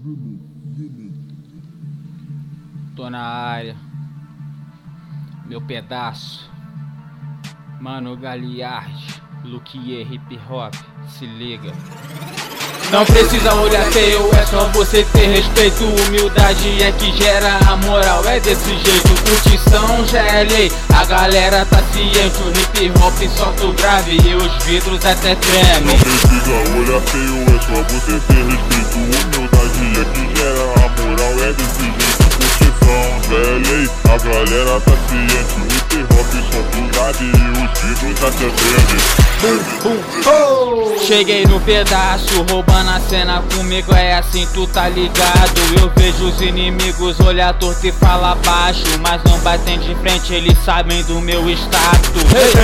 Tô na área, meu pedaço. Mano Galiardi, Luquier Hip Hop, se liga. Não precisa olhar feio, é só você ter respeito. Humildade é que gera a moral, é desse jeito. Curtição já é lei, a galera tá ciente. O hip hop solta o grave e os vidros até tremem. Não precisa olhar feio, é só você ter respeito. Humildade é que gera a moral, é desse jeito. Curtição já é lei, a galera tá ciente. O hip hop solta o grave e os vidros até tremem. Cheguei no pedaço, roubando a cena comigo, é assim, tu tá ligado. Eu vejo os inimigos olhar torto e falar baixo, mas não batem de frente, eles sabem do meu status.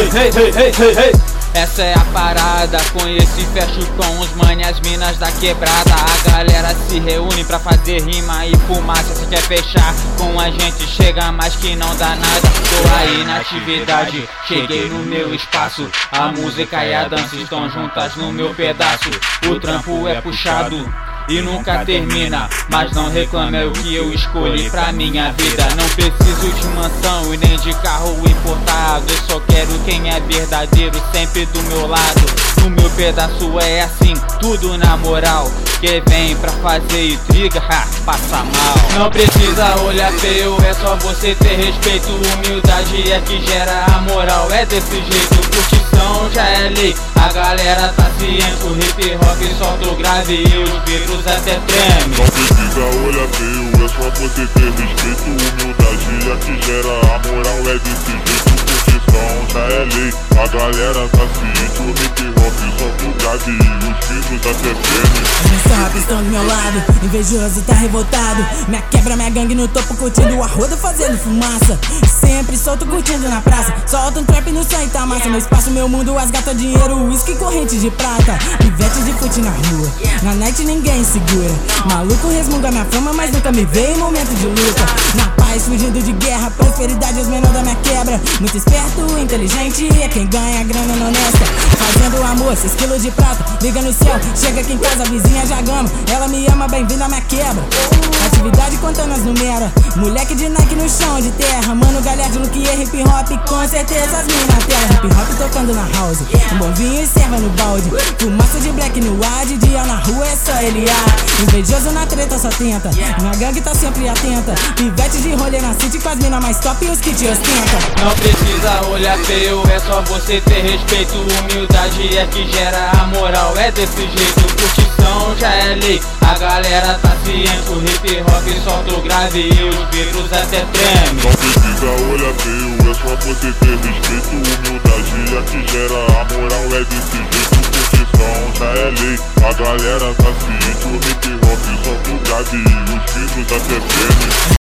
Essa é a parada, conheço e fecho com os mano e as minas da quebrada. A galera se reúne pra fazer rima e fumaça. Se quer fechar com a gente, chega mais que não dá nada. Tô aí na atividade, cheguei no meu espaço. A música e a dança estão juntas no meu pedaço. O trampo é puxado e nunca termina, mas não reclame, é o que eu escolhi pra minha vida. Não preciso de mansão e nem de carro importado, eu só quero quem é verdadeiro sempre do meu lado. No meu pedaço é assim, tudo na moral. Quem vem pra fazer intriga, passa mal. Não precisa olhar feio, é só você ter respeito. Humildade é que gera a moral, é desse jeito. Curtição já é lei, a galera tá ciente. O hip hop solta o grave e os vidros até tremem. Não precisa olhar feio, é só você ter respeito. Humildade é que gera a moral, é desse jeito. Curtição já é lei, a galera tá ciente. O hip hop solta o grave e os vidros até tremem. Os rap estão do meu lado, invejoso tá revoltado. Minha quebra, minha gangue no topo curtindo a roda fazendo fumaça. Sempre solto curtindo na praça, solta um trap no som e tá massa. Meu espaço, meu mundo, as gatas, dinheiro, uísque, corrente de prata. Pivete de fute na rua, na night ninguém segura. Maluco resmunga minha fama, mas nunca me vê em momento de luta. Na paz, fugindo de guerra, prosperidade aos menores da minha quebra. Muito esperto, inteligente, é quem ganha grana não honesta. Fazendo amor, 6 quilos de prata, liga no céu, chega aqui em casa, a vizinha já gama. Ela me ama, bem-vinda à minha quebra. Atividade contando as numeras, moleque de Nike no chão de terra. Mano Galiardi, Luquier, hip hop, com certeza as minas na tela. Hip hop tocando na house, um bom vinho e serva no balde. Fumaça de black no ar, de dia na rua é só LA. Invejoso na treta só tenta, minha gangue tá sempre atenta. Pivete de rolê na city com as minas mais top e os que te ostentam. Não precisa olhar feio, é só você ter respeito. Humildade é que gera a moral, é desse jeito. Curtição já é lei, a galera tá ciente. O hip hop solta o grave e os vidros até tremem. Não precisa olhar feio, é só você ter respeito. Humildade é que gera a moral, é desse jeito. Curtição já é lei, a galera tá ciente. O hip hop solta o grave e os vidros até tremem.